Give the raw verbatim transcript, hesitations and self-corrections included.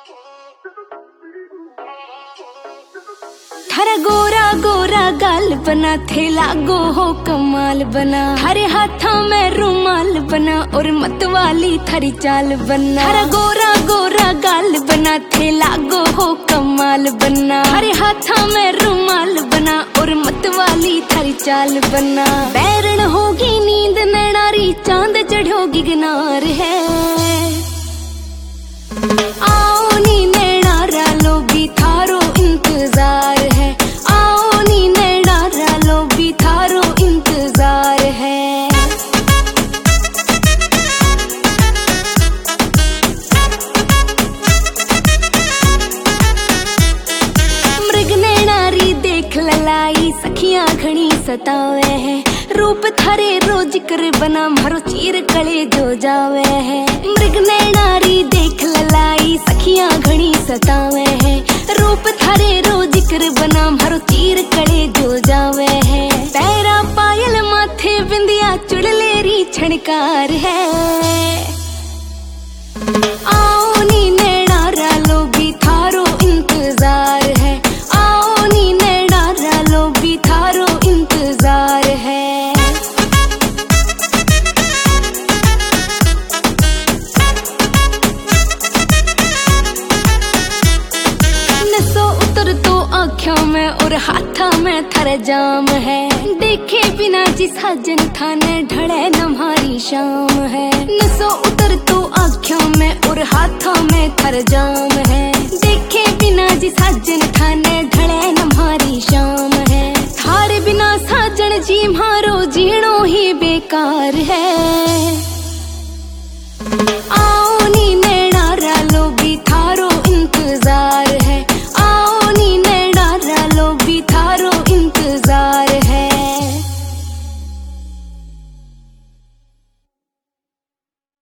थारा गोरा गोरा गाल बना, थे लागो हो कमाल बना। थारे हाथों में रुमाल बना और मतवाली थारी चाल बना। थारा गोरा गोरा गाल बना, थे लागो हो कमाल बना। थारे हाथों में रुमाल बना और मतवाली थारी चाल बना। बैरण होगी नींद नैनारी, चांद चढ़ोगी गिनार है। आओ नी नैनारा लो भी थारो इंतजार है। आओ नी नैनारा लो भी थारो इंतजार है। मृग नैनारी देख ललाई, सखियां घनी सतावे है। रूप थारे रो जिक्र बना, मारो चीर कले जो जावे है। मृग नैनारी देख ललाई, सखियां घनी सतावे है। रूप थारे रो जिक्र बना, मारो चीर कले जो जावे है। पैरा पायल माथे बिंदिया, चुड़लेरी छणकार है। आओ नी नैनारा लो भी थारो इंतजार है। आओ नी नैनारा लो भी थारो इंतजार है। उतर तो आँखों में और हाथा में थारे जाम है। देखे बिना जी साजन थाने ढले नम्हारी शाम है। नसो उतर तो आँखों में और हाथों में थारे जाम है। देखे बिना जी साजन थाने